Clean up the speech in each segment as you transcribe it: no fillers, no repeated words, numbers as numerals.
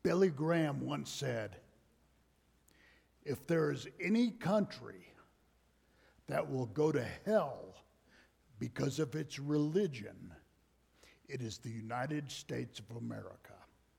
Billy Graham once said, if there is any country that will go to hell because of its religion, it is the United States of America.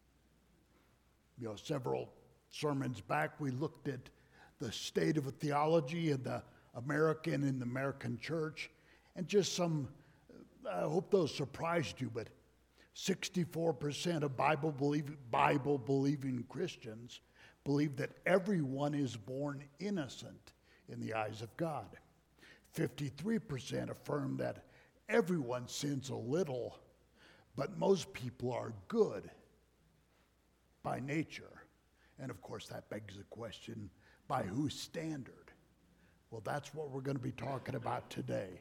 Several sermons back, we looked at the state of theology in the American church, and just I hope those surprised you, but 64% of Bible-believing Christians believe that everyone is born innocent in the eyes of God. 53% affirm that everyone sins a little, but most people are good by nature. And of course, that begs the question, by whose standard? Well, that's what we're going to be talking about today.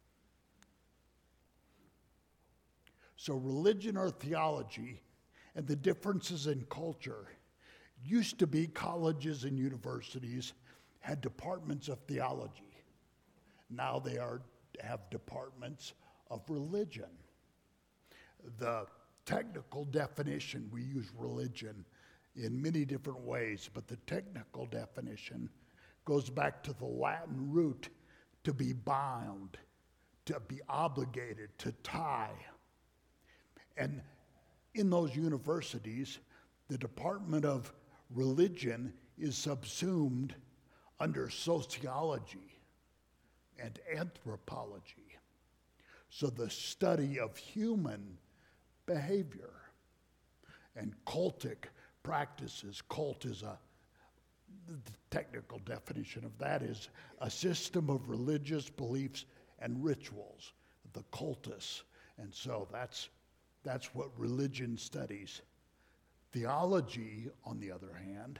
So religion or theology and the differences in culture used to be colleges and universities had departments of theology. Now they have departments of religion. The technical definition, we use religion in many different ways, but the technical definition goes back to the Latin root to be bound, to be obligated, to tie. And in those universities, the Department of Religion is subsumed under sociology and anthropology. So the study of human behavior and cultic practices. Cult is the technical definition of that is a system of religious beliefs and rituals, the cultus. And so that's what religion studies. Theology, on the other hand,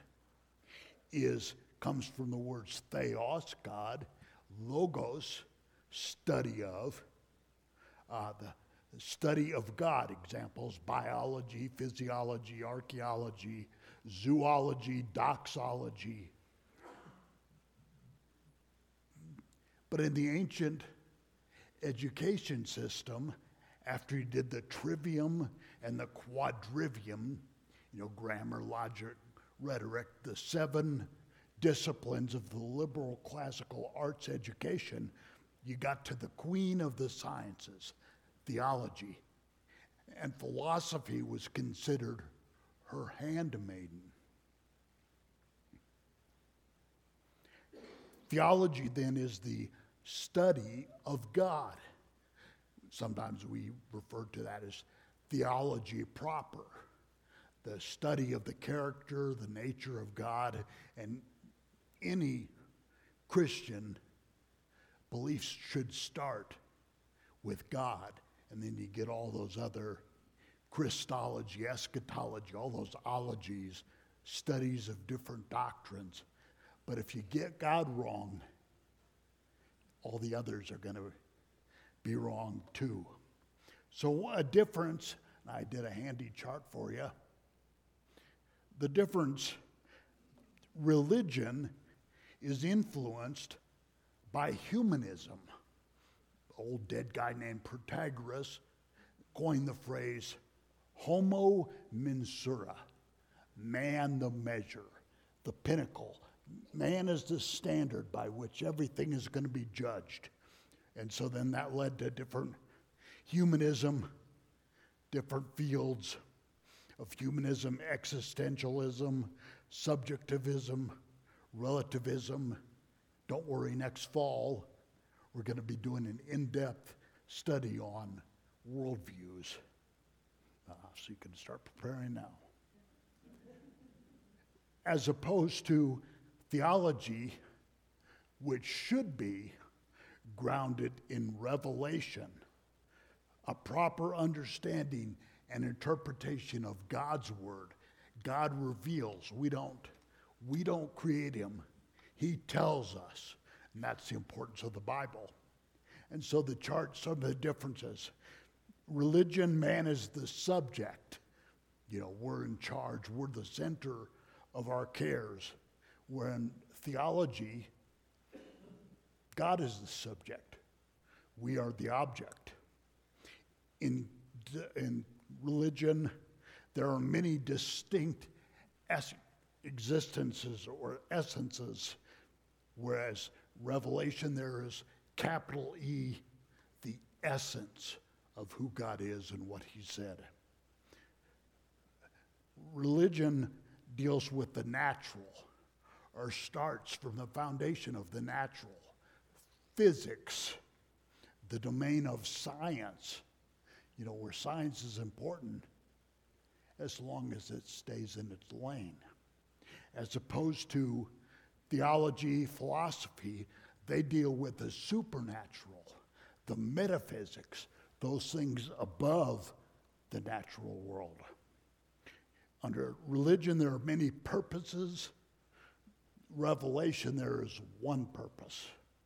comes from the words theos, God, logos, study of, the study of God. Examples, biology, physiology, archaeology, zoology, doxology. But in the ancient education system, after he did the trivium and the quadrivium, grammar, logic, rhetoric, the 7 disciplines of the liberal classical arts education, you got to the queen of the sciences, theology. And philosophy was considered her handmaiden. Theology then is the study of God. Sometimes we refer to that as theology proper, the study of the character, the nature of God, and any Christian beliefs should start with God, and then you get all those other Christology, eschatology, all those ologies, studies of different doctrines. But if you get God wrong, all the others are going to be wrong too. So a difference, and I did a handy chart for you. The difference, religion is influenced by humanism. An old dead guy named Protagoras coined the phrase homo mensura, man the measure, the pinnacle. Man is the standard by which everything is going to be judged. And so then that led to different humanism, different fields of humanism, existentialism, subjectivism, relativism. Don't worry, next fall we're going to be doing an in-depth study on worldviews. So you can start preparing now. As opposed to theology, which should be grounded in revelation, a proper understanding and interpretation of God's word. God reveals. We don't create him. He tells us. And that's the importance of the Bible. And so the chart, some of the differences. Religion, man is the subject. We're in charge. We're the center of our cares. Where in theology, God is the subject. We are the object. In religion, there are many distinct existences or essences, whereas revelation there is capital E, the essence of who God is and what he said. Religion deals with the natural, or starts from the foundation of the natural. Physics, the domain of science, where science is important as long as it stays in its lane. As opposed to theology, philosophy, they deal with the supernatural, the metaphysics, those things above the natural world. Under religion, there are many purposes. Revelation, there is one purpose.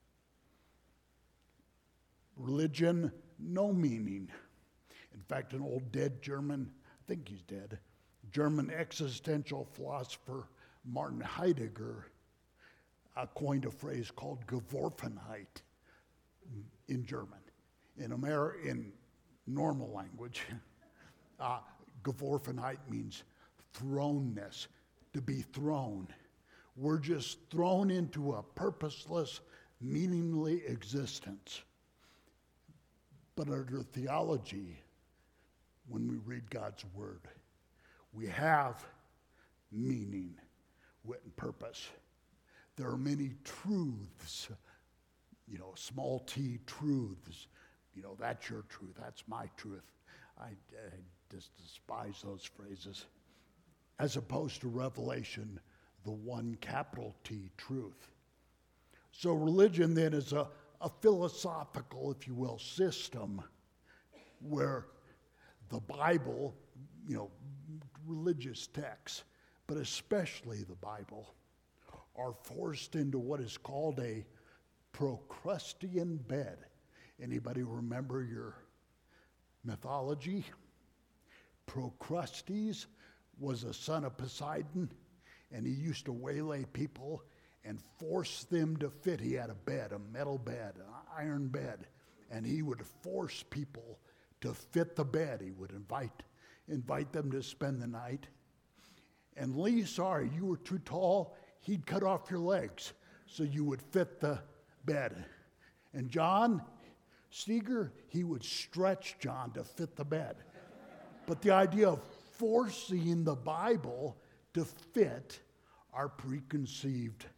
Religion, no meaning. In fact, an old dead German, I think he's dead, German existential philosopher Martin Heidegger coined a phrase called Geworfenheit in German. In normal language, Geworfenheit means thrownness, to be thrown. We're just thrown into a purposeless, meaningless existence. But under theology, when we read God's word, we have meaning and purpose. There are many truths, small t truths. That's your truth, that's my truth. I just despise those phrases. As opposed to revelation, the one capital T truth. So religion then is a philosophical, if you will, system where the Bible, religious texts, but especially the Bible, are forced into what is called a Procrustean bed. Anybody remember your mythology? Procrustes was a son of Poseidon, and he used to waylay people and force them to fit. He had a bed, a metal bed, an iron bed, and he would force people to fit the bed. He would invite them to spend the night. And Lee, sorry, you were too tall, he'd cut off your legs so you would fit the bed. And John Steger, he would stretch John to fit the bed. But the idea of forcing the Bible to fit our preconceived,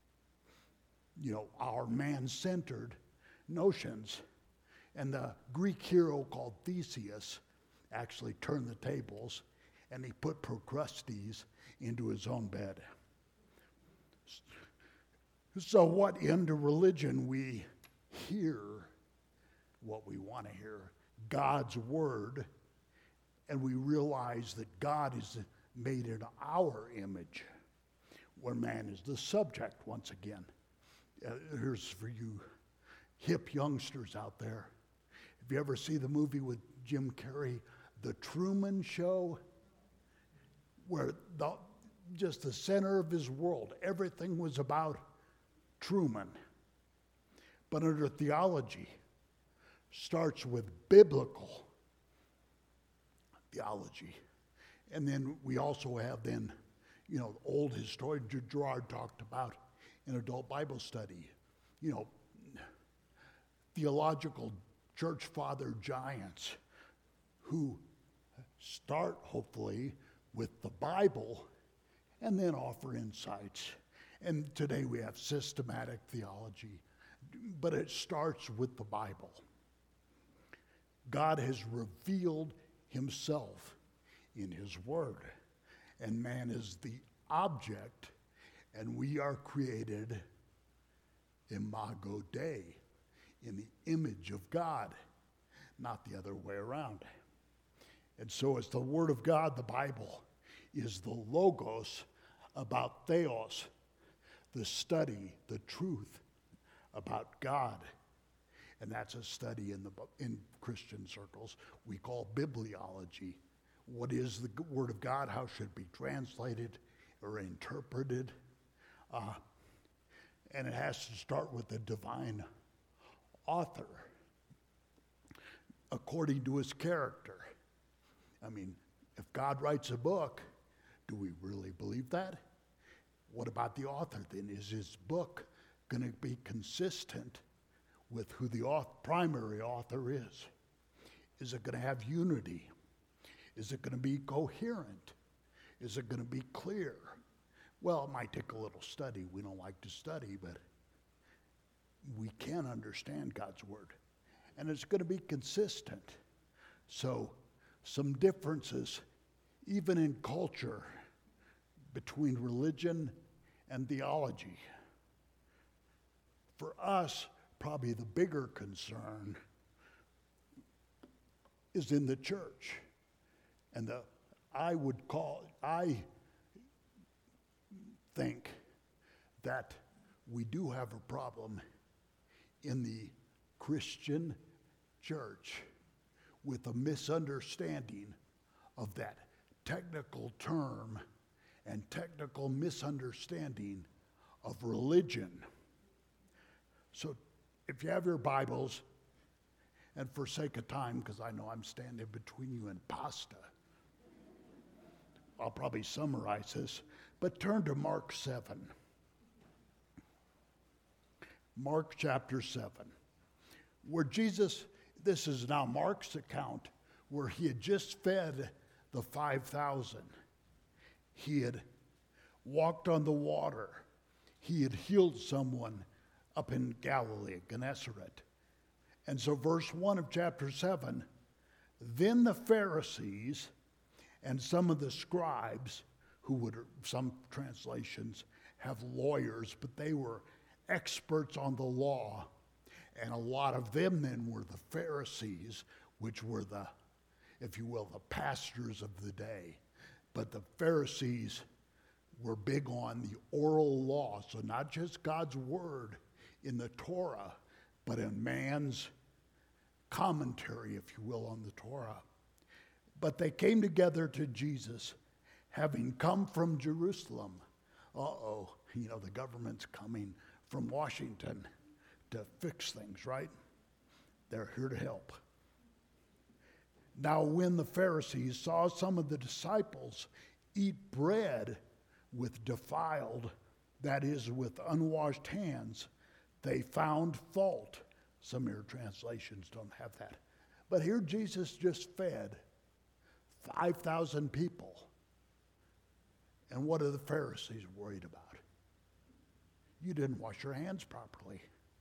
our man-centered notions. And the Greek hero called Theseus actually turned the tables, and he put Procrustes into his own bed. So what into religion we hear what we want to hear, God's word, and we realize that God is made in our image, where man is the subject once again. Here's for you hip youngsters out there. Have you ever seen the movie with Jim Carrey, The Truman Show? Where just the center of his world, everything was about Truman. But under theology, starts with biblical theology. And then we also have old historian Gerard talked about in adult Bible study, theological church father giants who start hopefully with the Bible and then offer insights. And today we have systematic theology, but it starts with the Bible. God has revealed himself in his word, and man is the object, and we are created imago Dei, in the image of God, not the other way around. And so as the word of God, the Bible, is the logos about theos, the study, the truth about God. And that's a study in Christian circles we call bibliology. What is the word of God? How should it be translated or interpreted? And it has to start with the divine author according to his character. I mean, if God writes a book, Do we really believe that? What about the author then? Is his book going to be consistent with who the primary author is? Is it going to have unity? Is it going to be coherent? Is it going to be clear? Well, it might take a little study. We don't like to study, but we can understand God's word. And it's going to be consistent. So, some differences, even in culture, between religion and theology. For us, probably the bigger concern is in the church. And I think that we do have a problem in the Christian church with a misunderstanding of that technical term and technical misunderstanding of religion. So if you have your Bibles, and for sake of time, because I know I'm standing between you and pasta, I'll probably summarize this, but turn to Mark 7. Mark chapter 7, where Jesus, this is now Mark's account, where he had just fed the 5,000. He had walked on the water. He had healed someone up in Galilee, Gennesaret. And so verse 1 of chapter 7, then the Pharisees and some of the scribes, who would, some translations have lawyers, but they were experts on the law. And a lot of them then were the Pharisees, which were the, if you will, the pastors of the day. But the Pharisees were big on the oral law, so not just God's word in the Torah, but in man's commentary, if you will, on the Torah. But they came together to Jesus, having come from Jerusalem. The government's coming from Washington to fix things, right? They're here to help. Now, when the Pharisees saw some of the disciples eat bread with defiled, that is, with unwashed hands, they found fault. Some of your translations don't have that. But here Jesus just fed 5,000 people. And what are the Pharisees worried about? You didn't wash your hands properly.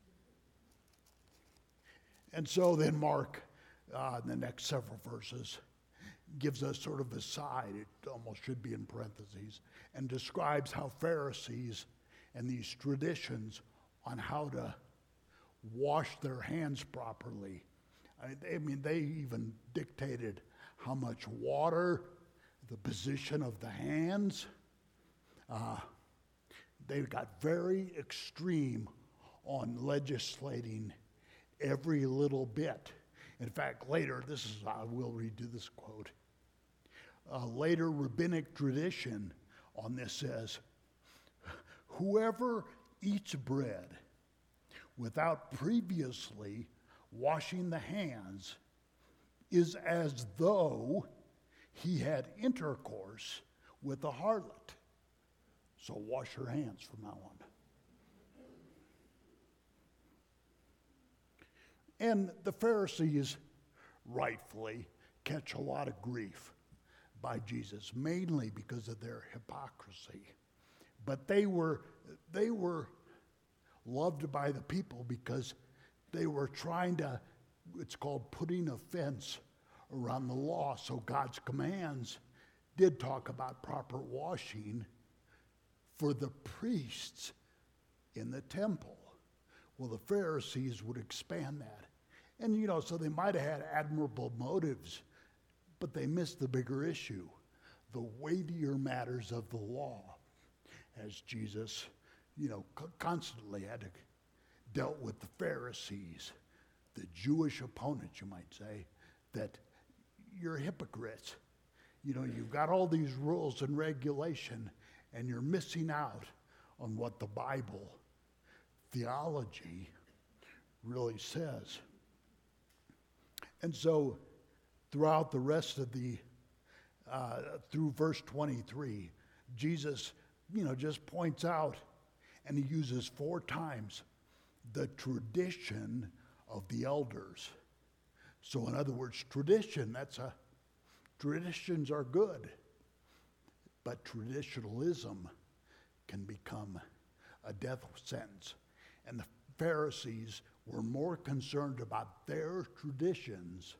And so then Mark, in the next several verses, gives us sort of a side, it almost should be in parentheses, and describes how Pharisees and these traditions on how to wash their hands properly. They even dictated how much water, the position of the hands. They got very extreme on legislating every little bit. In fact, later, I will redo this quote. Later rabbinic tradition on this says, whoever eats bread without previously washing the hands is as though he had intercourse with a harlot. So wash your hands from now on. And the Pharisees rightfully catch a lot of grief by Jesus, mainly because of their hypocrisy. But they were loved by the people because they were trying to, it's called putting a fence around the law. So God's commands did talk about proper washing for the priests in the temple. Well, the Pharisees would expand that. And, so they might have had admirable motives, but they missed the bigger issue, the weightier matters of the law, as Jesus, constantly had to dealt with the Pharisees, the Jewish opponents, you might say, that you're hypocrites. You've got all these rules and regulation, and you're missing out on what the Bible, theology, really says. And so throughout the rest of the through verse 23, Jesus, just points out, and he uses 4 times the tradition of the elders. So in other words, traditions are good, but traditionalism can become a death sentence. And the Pharisees were more concerned about their traditions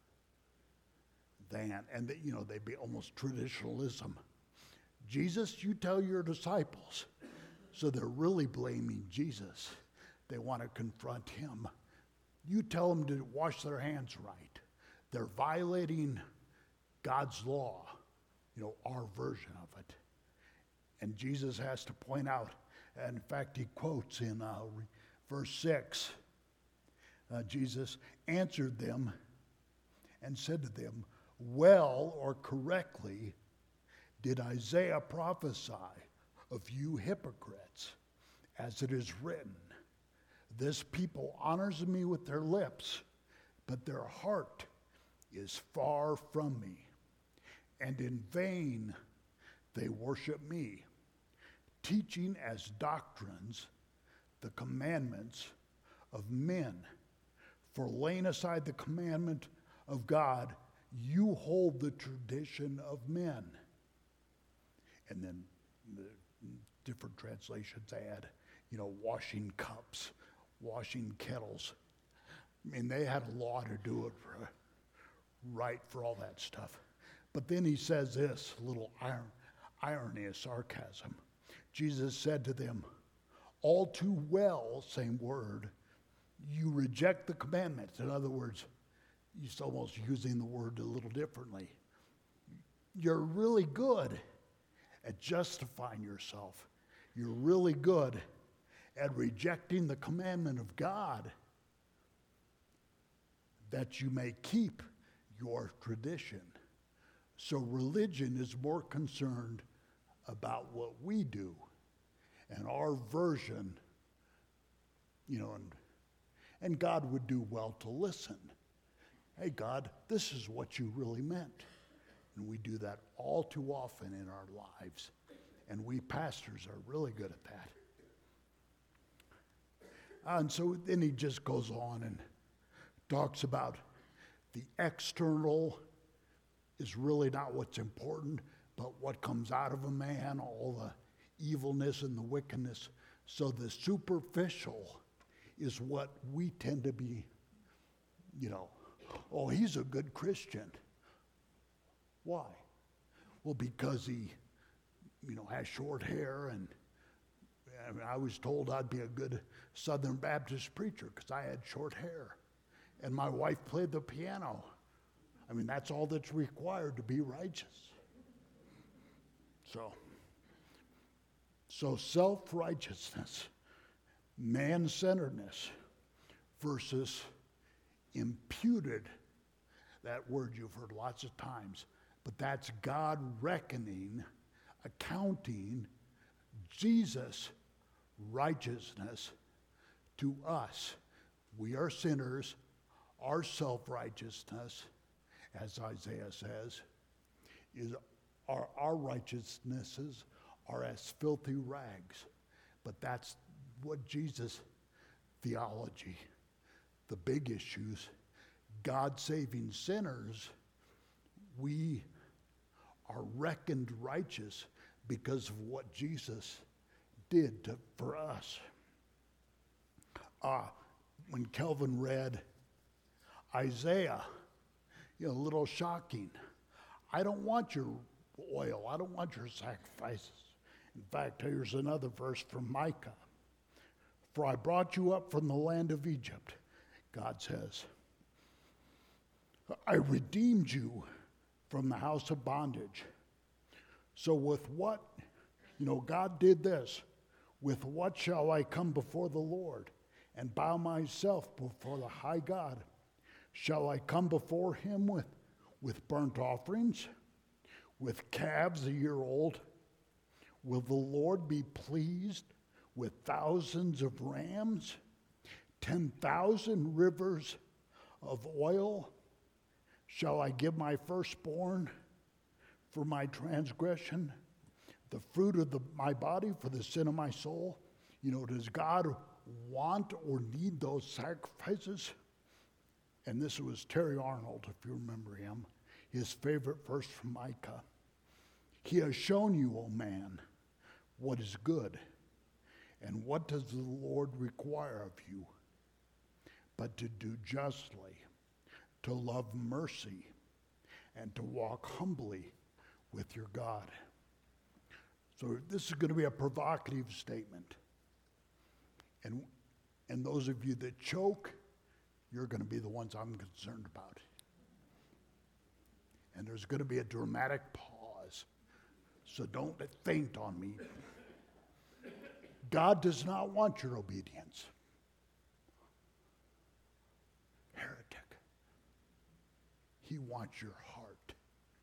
they'd be almost traditionalism. Jesus, you tell your disciples. So they're really blaming Jesus. They want to confront him. You tell them to wash their hands right. They're violating God's law, our version of it. And Jesus has to point out, and in fact, he quotes in verse 6, Jesus answered them and said to them, well or correctly did Isaiah prophesy of you hypocrites, as it is written, this people honors me with their lips, but their heart is far from me, and in vain they worship me, teaching as doctrines the commandments of men. For laying aside the commandment of God, you hold the tradition of men. And then the different translations add, washing cups, washing kettles. I mean, they had a law to do it right for all that stuff. But then he says this, a little irony, a sarcasm. Jesus said to them, all too well, same word, you reject the commandments. In other words, he's almost using the word a little differently. You're really good at justifying yourself. You're really good at rejecting the commandment of God that you may keep your tradition. So religion is more concerned about what we do and our version, and God would do well to listen. Hey, God, this is what you really meant. And we do that all too often in our lives. And we pastors are really good at that. And so then he just goes on and talks about the external is really not what's important, but what comes out of a man, all the evilness and the wickedness. So the superficial is what we tend to be, oh, he's a good Christian. Why? Well, because he, has short hair, and I was told I'd be a good Southern Baptist preacher because I had short hair. And my wife played the piano. That's all that's required to be righteous. So self-righteousness, man-centeredness versus imputed, that word you've heard lots of times, but that's God reckoning, accounting Jesus' righteousness to us. We are sinners. Our self-righteousness, as Isaiah says, is our righteousnesses are as filthy rags. But that's what Jesus' theology, the big issues, God saving sinners, we are reckoned righteous because of what Jesus did for us. When Kelvin read Isaiah, a little shocking. I don't want your oil. I don't want your sacrifices. In fact, here's another verse from Micah. For I brought you up from the land of Egypt, God says. I redeemed you from the house of bondage. So with what, God did this. With what shall I come before the Lord and bow myself before the high God? Shall I come before him with burnt offerings, with calves a year old? Will the Lord be pleased with thousands of rams, 10,000 rivers of oil? Shall I give my firstborn for my transgression, the fruit of my body for the sin of my soul. Does God want or need those sacrifices? And this was Terry Arnold, if you remember him, his favorite verse from Micah. He has shown you, O man, what is good, and what does the Lord require of you? But to do justly, to love mercy, and to walk humbly with your God. So this is going to be a provocative statement. And those of you that choke, you're going to be the ones I'm concerned about. And there's going to be a dramatic pause. So don't faint on me. God does not want your obedience. Heretic. He wants your heart.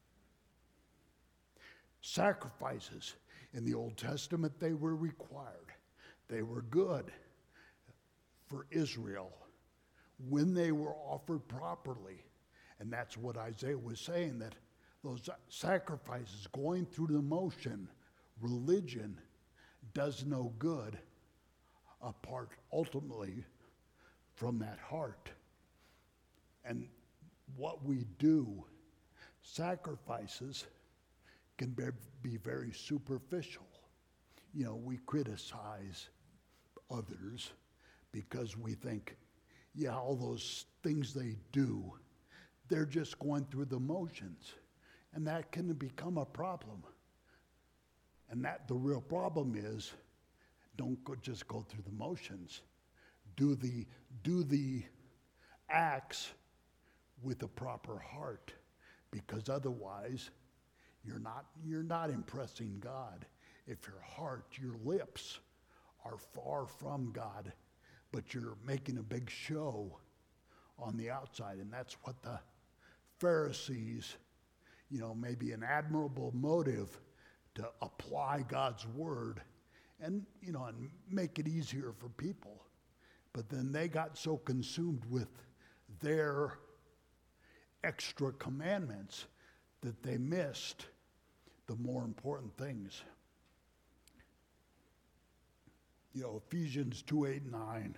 Sacrifices in the Old Testament, they were required. They were good for Israel when they were offered properly. And that's what Isaiah was saying, that those sacrifices, going through the motion, religion does no good apart ultimately from that heart. And what we do, sacrifices, can be very superficial. We criticize others because we think, all those things they do, they're just going through the motions. And that can become a problem. And the real problem is, don't just go through the motions. Do the acts with a proper heart, because otherwise you're not impressing God. If your heart, your lips are far from God, but you're making a big show on the outside. And that's what the Pharisees, maybe an admirable motive to apply God's word and make it easier for people. But then they got so consumed with their extra commandments that they missed the more important things. Ephesians 2:8-9,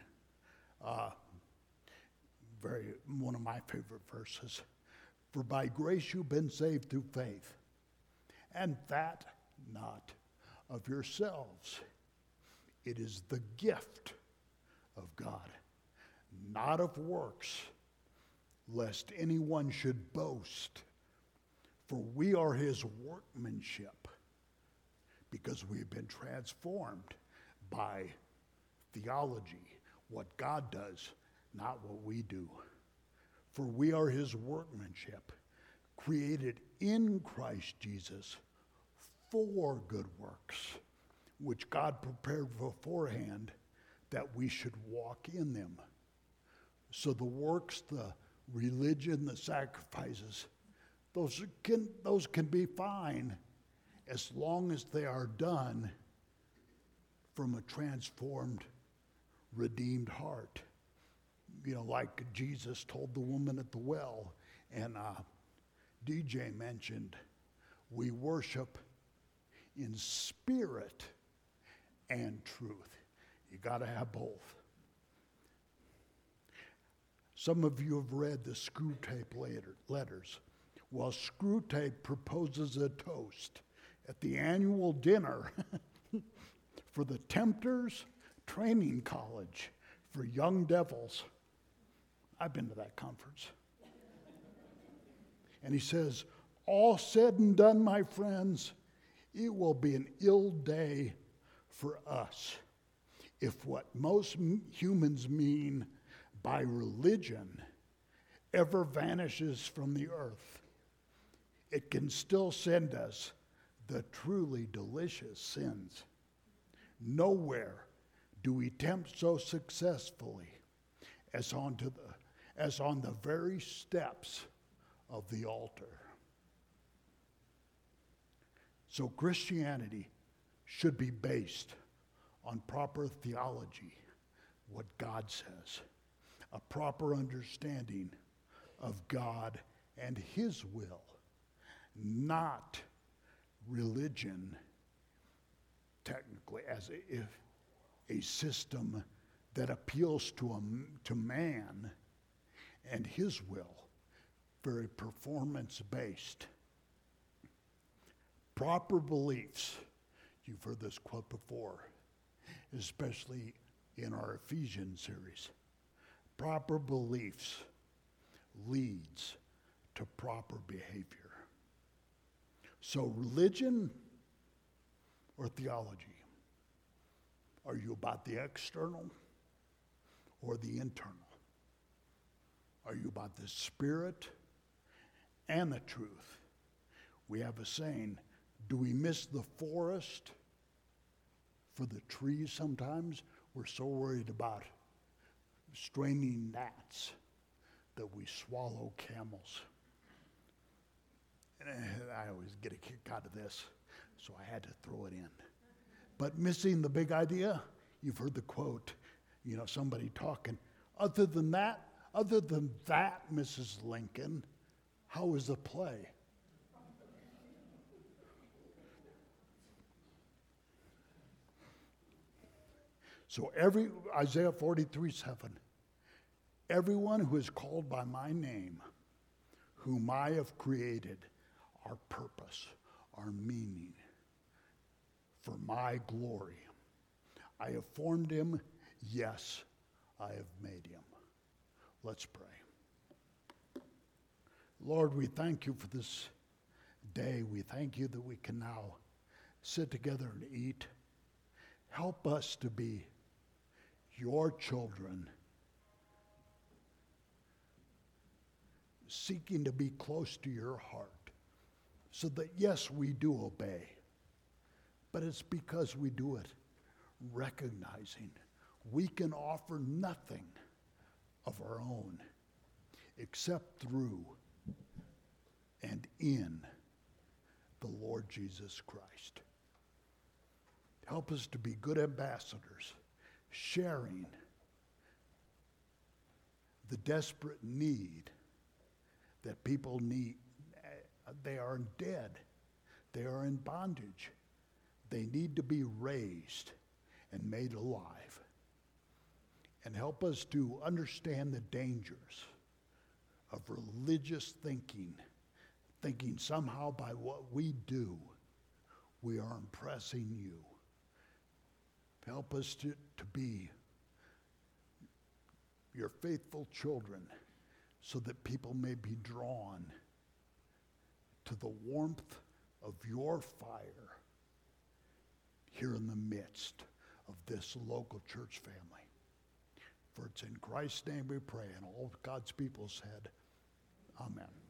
one of my favorite verses. For by grace you've been saved through faith, and that not of yourselves. It is the gift of God, not of works, lest anyone should boast. For we are his workmanship, because we have been transformed by theology, what God does, not what we do. For we are his workmanship, created in Christ Jesus for good works, which God prepared beforehand that we should walk in them. So the works, the religion, the sacrifices, those can be fine as long as they are done from a transformed, redeemed heart. Like Jesus told the woman at the well, and DJ mentioned, we worship in spirit and truth. You got to have both. Some of you have read the Screwtape letters. Well, Screwtape proposes a toast at the annual dinner for the Tempters Training College for Young Devils. I've been to that conference. And he says, all said and done, my friends, it will be an ill day for us if what most humans mean by religion ever vanishes from the earth. It can still send us the truly delicious sins. Nowhere do we tempt so successfully as on the very steps of the altar. So Christianity should be based on proper theology, what God says, a proper understanding of God and his will, not religion, technically, as a system that appeals to man and his will, very performance-based. Proper beliefs, you've heard this quote before, especially in our Ephesians series. Proper beliefs leads to proper behavior. So religion or theology? Are you about the external or the internal? Are you about the spirit and the truth? We have a saying, do we miss the forest for the trees sometimes? We're so worried about straining gnats that we swallow camels. And I always get a kick out of this, so I had to throw it in. But missing the big idea, you've heard the quote, somebody talking. Other than that, Mrs. Lincoln, how was the play? So Isaiah 43:7, everyone who is called by my name, whom I have created, our purpose, our meaning, for my glory. I have formed him, yes, I have made him. Let's pray. Lord, we thank you for this day. We thank you that we can now sit together and eat. Help us to be your children, seeking to be close to your heart, so that, yes, we do obey, but it's because we do it recognizing we can offer nothing of our own except through and in the Lord Jesus Christ. Help us to be good ambassadors, sharing the desperate need that people need. They are dead. They are in bondage. They need to be raised and made alive. And help us to understand the dangers of religious thinking somehow by what we do, we are impressing you. Help us to be your faithful children so that people may be drawn to the warmth of your fire here in the midst of this local church family. For it's in Christ's name we pray, and all God's people said, amen.